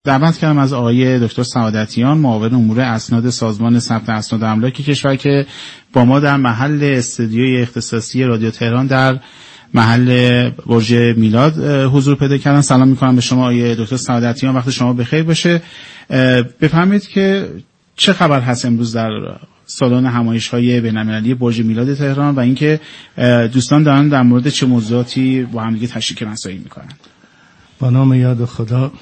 دعوت کردم از آقای دکتر سعادتیان، معاون امور اسناد سازمان ثبت اسناد املاک کشور که با ما در محل استودیوی اختصاصی رادیو تهران در محل برج میلاد حضور پیدا کردن. سلام میکنم به شما آقای دکتر سعادتیان، وقت شما بخیر باشه. بفرمایید که چه خبر هست امروز در سالن همایش‌های بین‌المللی برج میلاد تهران و اینکه دوستان دارن در مورد چه موضوعاتی با هم دیگه تشریک مسائل میکنن؟ با نام یاد خدا.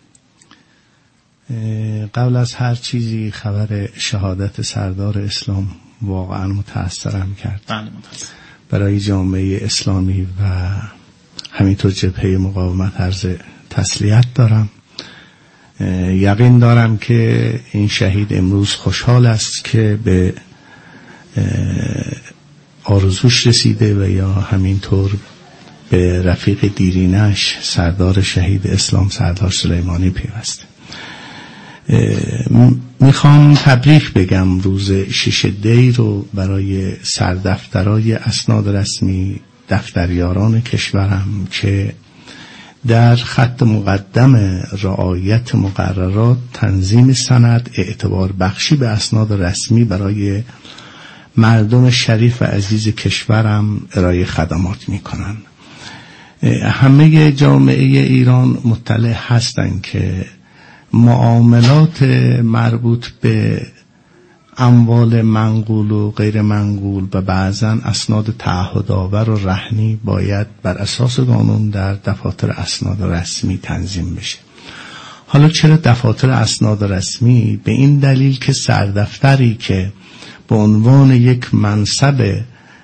قبل از هر چیزی خبر شهادت سردار اسلام واقعا متأثرم کرد. بله متأثر. برای جامعه اسلامی و همینطور جبهه مقاومت عرض تسلیت دارم. یقین دارم که این شهید امروز خوشحال است که به آرزوش رسیده و یا همینطور به رفیق دیرینش سردار شهید اسلام سردار سلیمانی پیوسته. میخوام تبریک بگم روز 6 دی رو برای سردفترای اسناد رسمی دفتریاران کشورم که در خط مقدم رعایت مقررات، تنظیم سند، اعتبار بخشی به اسناد رسمی برای مردم شریف و عزیز کشورم ارائه خدمات میکنن. همه جامعه ایران مطلع هستند که معاملات مربوط به اموال منقول و غیر منقول و بعضاً اسناد تعهدآور و رهنی باید بر اساس قانون در دفاتر اسناد رسمی تنظیم بشه. حالا چرا دفاتر اسناد رسمی؟ به این دلیل که سردفتری که به عنوان یک منصب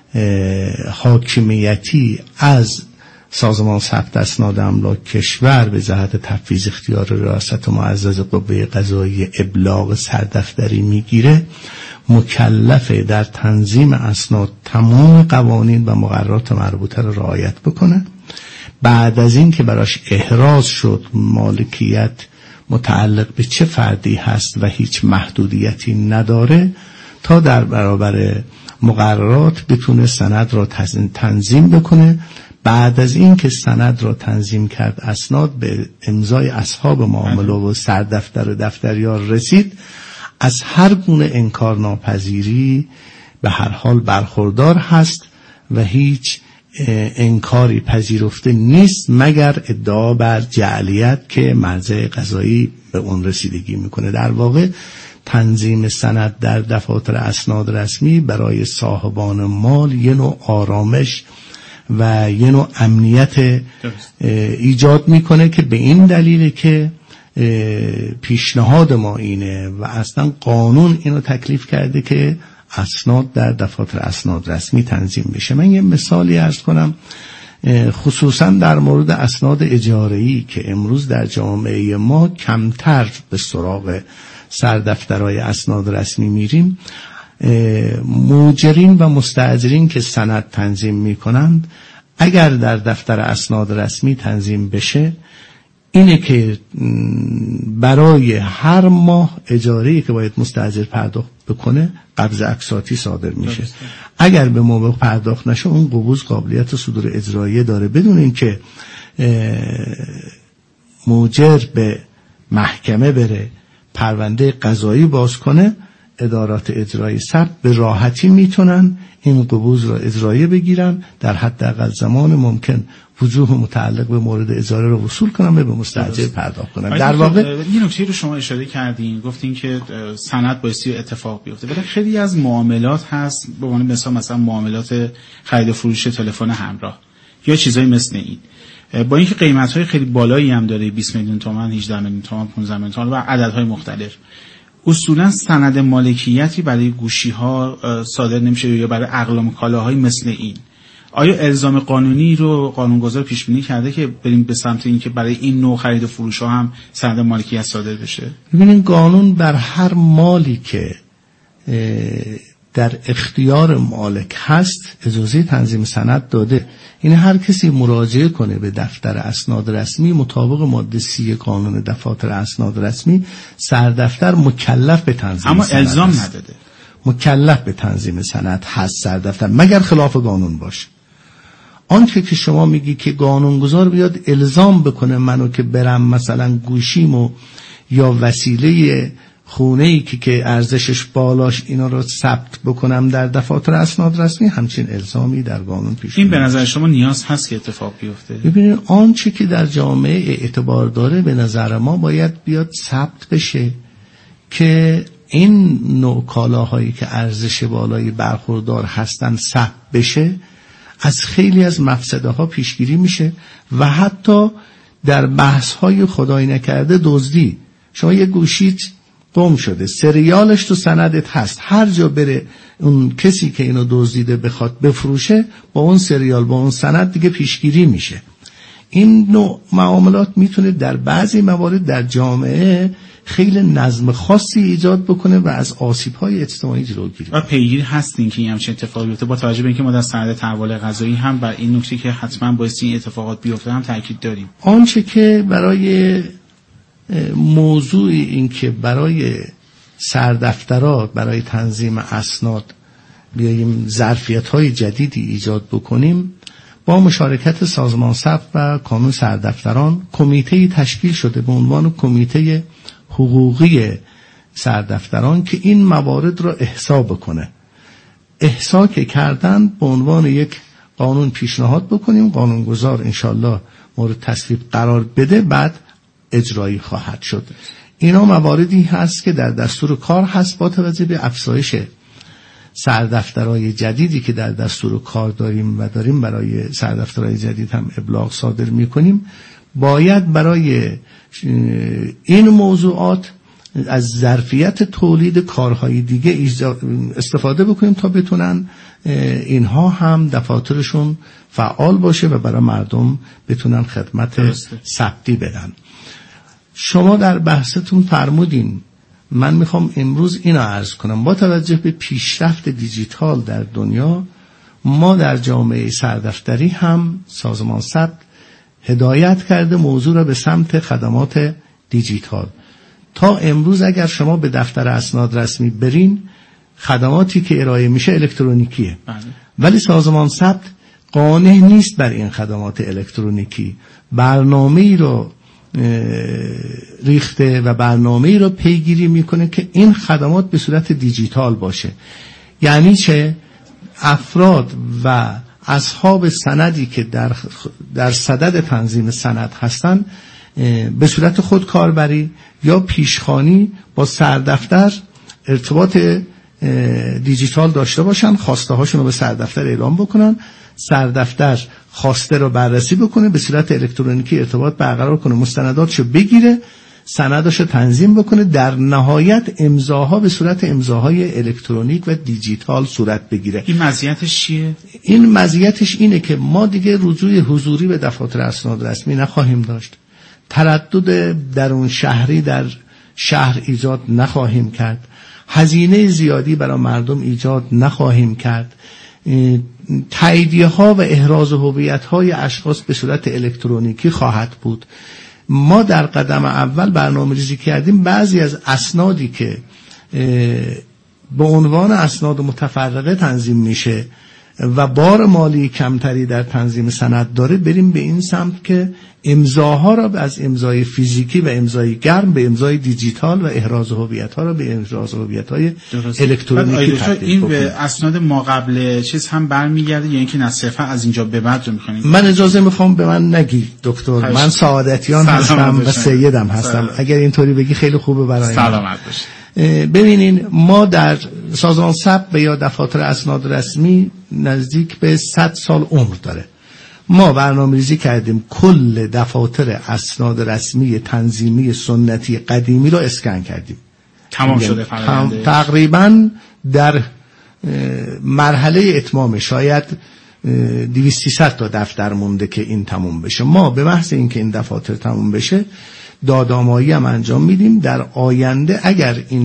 حاکمیتی از سازمان ثبت اسناد املاک کشور به جهت تفویض اختیار ریاست معزز قوه قضاییه ابلاغ سردفتری میگیره، مکلف در تنظیم اسناد تمام قوانین و مقررات مربوطه را رعایت بکنه. بعد از این که براش احراز شد مالکیت متعلق به چه فردی هست و هیچ محدودیتی نداره، تا در برابر مقررات بتونه سند را تنظیم بکنه. بعد از این که سند را تنظیم کرد، اسناد به امضای اصحاب معامله و سردفتر و دفتریار رسید، از هر گونه انکارناپذیری به هر حال برخوردار هست و هیچ انکاری پذیرفته نیست مگر ادعا بر جعلیت که مرجع قضایی به اون رسیدگی میکنه. در واقع تنظیم سند در دفاتر اسناد رسمی برای صاحبان مال یه نوع آرامش و یه نوع امنیت ایجاد میکنه که به این دلیله که پیشنهاد ما اینه و اصلا قانون اینو تکلیف کرده که اسناد در دفاتر اسناد رسمی تنظیم بشه. من یه مثالی عرض کنم، خصوصا در مورد اسناد اجاره‌ای که امروز در جامعه ما کمتر به سراغ سردفترهای اسناد رسمی میریم. موجرین و مستأجرین که سند تنظیم میکنند، اگر در دفتر اسناد رسمی تنظیم بشه، اینه که برای هر ماه اجاره‌ای که باید مستأجر پرداخت بکنه قبض اقساطی صادر میشه. اگر به موقع پرداخت نشه، اون قبوض قابلیت صدور اجراییه داره، بدون اینکه موجر به محکمه بره پرونده قضایی باز کنه. ادارات اجرایی ثبت به راحتی میتونن این قبوض را اجرایی بگیرن، در حداقل زمان ممکن وجوه متعلق به مورد اجاره را وصول کنن و به مستأجر پرداخت کنن. در واقع این نکته رو شما اشاره کردین، گفتین که سند بایستی اتفاق بیفته، ولی خیلی از معاملات هست، به عنوان مثلا معاملات خرید و فروش تلفن همراه یا چیزایی مثل این، با اینکه قیمت‌های خیلی بالایی هم داره، 20 میلیون تومان، 18 میلیون تومان، 15 میلیون تومان و عددهای مختلف، اصولا سند مالکیتی برای گوشی‌ها صادر نمیشه یا برای اقلام کالاهای مثل این. آیا الزام قانونی رو قانونگذار پیش بینی کرده که بریم به سمت این که برای این نوع خرید و فروش‌ها هم سند مالکیت صادر بشه؟ ببینید، قانون بر هر مالی که در اختیار مالک هست اجازه تنظیم سند داده. این هر کسی مراجعه کنه به دفتر اسناد رسمی، مطابق ماده 30 قانون دفاتر اسناد رسمی، سردفتر مکلف به تنظیم اما سند الزام هست. نداده. مکلف به تنظیم سند هست سردفتر، مگر خلاف قانون باشه. آنچه که شما میگی که قانونگذار بیاد الزام بکنه منو که برم مثلا گوشیمو یا وسیله خونه‌ای که ارزشش بالاش اینا رو ثبت بکنم در دفاتر اسناد رسمی، همچین الزامی در قانون پیش این به نظر شما نیاز هست که اتفاق بیفته؟ ببینید آنچه که در جامعه اعتبار داره به نظر ما باید بیاد ثبت بشه که این نوع کالاهایی که ارزش بالایی برخوردار هستن ثبت بشه، از خیلی از مفسده ها پیشگیری میشه و حتی در بحث های خدای نکرده دزدی، شما یه گوشیت گم شده، سریالش تو سندت هست، هر جا بره اون کسی که اینو دزدیده بخواد بفروشه، با اون سریال با اون سند دیگه پیشگیری میشه. این نوع معاملات میتونه در بعضی موارد در جامعه خیلی نظم خاصی ایجاد بکنه و از آسیب‌های اجتماعی جلوگیری. و پیگیری هستین که این همچین اتفاقی بیفته، با توجه به اینکه ما در سند تحول قضایی هم بر این نکته که حتما باید این اتفاقات بیفته هم تاکید داریم. آنچه که برای موضوع این که برای سردفترات، برای تنظیم اسناد بیاییم ظرفیت‌های جدیدی ایجاد بکنیم، با مشارکت سازمان ثبت و کانون سردفتران کمیته‌ای تشکیل شده به عنوان کمیته حقوقی سردفتران که این موارد را احصا بکنه. احصا که کردن به عنوان یک قانون پیشنهاد بکنیم، قانونگذار انشالله مورد تصویب قرار بده، بعد اجرایی خواهد شد. اینا مواردی هست که در دستور کار هست. با توجه به افزایش سردفترهای جدیدی که در دستور کار داریم و داریم برای سردفترهای جدید هم ابلاغ صادر میکنیم، باید برای این موضوعات از ظرفیت تولید کارهای دیگه استفاده بکنیم تا بتونن اینها هم دفاترشون فعال باشه و برای مردم بتونن خدمت ثبتی بدن. شما در بحثتون فرمودین، من میخوام امروز اینو عرض کنم، با توجه به پیشرفت دیجیتال در دنیا، ما در جامعه سردفتری هم سازمان ثبت هدایت کرده موضوع را به سمت خدمات دیجیتال. تا امروز اگر شما به دفتر اسناد رسمی برین، خدماتی که ارائه میشه الکترونیکیه، ولی سازمان ثبت قانع نیست بر این خدمات الکترونیکی. برنامه‌ای رو ریخته و برنامه‌ای رو پیگیری میکنه که این خدمات به صورت دیجیتال باشه. یعنی چه؟ افراد و اصحاب سندی که در صدد تنظیم سند هستن به صورت خودکاربری یا پیشخوانی با سردفتر ارتباط دیجیتال داشته باشن، خواسته هاشون رو به سردفتر اعلام بکنن، سردفتر خواسته رو بررسی بکنه، به صورت الکترونیکی ارتباط برقرار کنه، مستنداتشو بگیره، سنداشو تنظیم بکنه، در نهایت امضاها به صورت امضاهای الکترونیک و دیجیتال صورت بگیره. این مزیتش چیه؟ این مزیتش اینه که ما دیگه رجوع حضوری به دفاتر اسناد رسمی نخواهیم داشت، تردد درون شهری در شهر ایجاد نخواهیم کرد، هزینه زیادی برای مردم ایجاد نخواهیم کرد، تاییدیه ها و احراز هویت های اشخاص به صورت الکترونیکی خواهد بود. ما در قدم اول برنامه‌ریزی کردیم بعضی از اسنادی که به عنوان اسناد متفرقه تنظیم میشه و بار مالی کمتری در تنظیم سند داره، بریم به این سمت که امضاها را از امضای فیزیکی و امضای گرم به امضای دیجیتال و احراز هویت ها را به احراز هویت های الکترونیکی تبدیل این بکنیم. به اسناد ما قبل چیز هم برمیگرده یا اینکه صرفا از اینجا به بعد رو می‌خونیم؟ من اجازه میخوام به من نگی دکتر، من سعادتیان هستم و سیدم هستم. اگر اینطوری بگی خیلی خوبه برای من. سلامت باشید. ببینین ما در سازمان ثبت یا دفاتر اسناد رسمی نزدیک به 100 سال عمر داره. ما برنامه‌ریزی کردیم کل دفاتر اسناد رسمی تنظیمی سنتی قدیمی رو اسکن کردیم. تمام شده فرآیند تقریبا در مرحله اتمام، شاید 200-300 تا دفتر مونده که این تموم بشه. ما به محض اینکه این دفاتر تموم بشه دادآمایی هم انجام میدیم. در آینده اگر این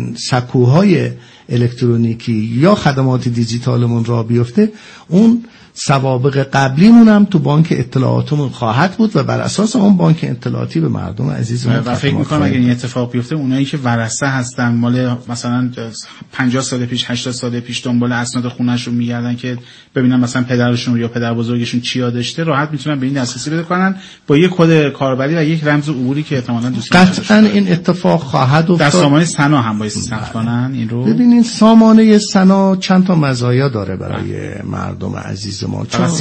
سکوهای الکترونیکی یا خدمات دیجیتالمون را بیفته، اون سوابق قبلیمون هم تو بانک اطلاعاتمون خواهد بود و بر اساس اون بانک اطلاعاتی به مردم عزیزمون و فکر می‌کنم اگه این اتفاق بیفته اونایی که ورثه هستن مال مثلا 50 سال پیش 80 سال پیش دنبال اسناد خونه‌شون میگردن که ببینن مثلا پدرشون یا پدر بزرگشون چی یاداشته، راحت میتونن به این دسترسی پیدا کنن با یک کد کاربری و یک رمز عبوری که احتمالاً دوستان قطعاً این اتفاق خواهد افتاد. در سامانه سنا هم باید ثبت کنن این رو. ببینین سامانه سنا چند تا مزایا داره برای مردم عزیز ما.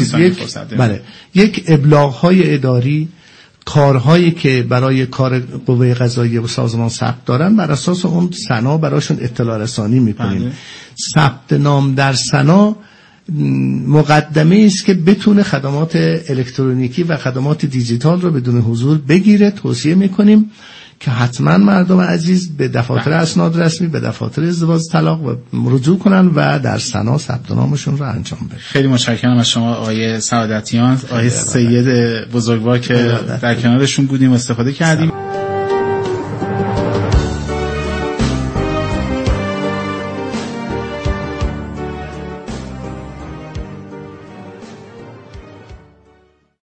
یک ابلاغ‌های اداری، کارهایی که برای کار قوه قضاییه و سازمان ثبت دارن بر اساس اون سنا براشون اطلاع رسانی میکنیم. ثبت نام در سنا مقدمه است که بتونه خدمات الکترونیکی و خدمات دیجیتال رو بدون حضور بگیره. توصیه میکنیم که حتما مردم عزیز به دفاتر اسناد رسمی، به دفاتر ازدواج طلاق رجوع کنن و در سنا ثبت نامشون رو انجام بدن. خیلی متشکرم از شما آقای سعادتیان، آقای سید بزرگوار که در کنارشون بودیم و استفاده کردیم.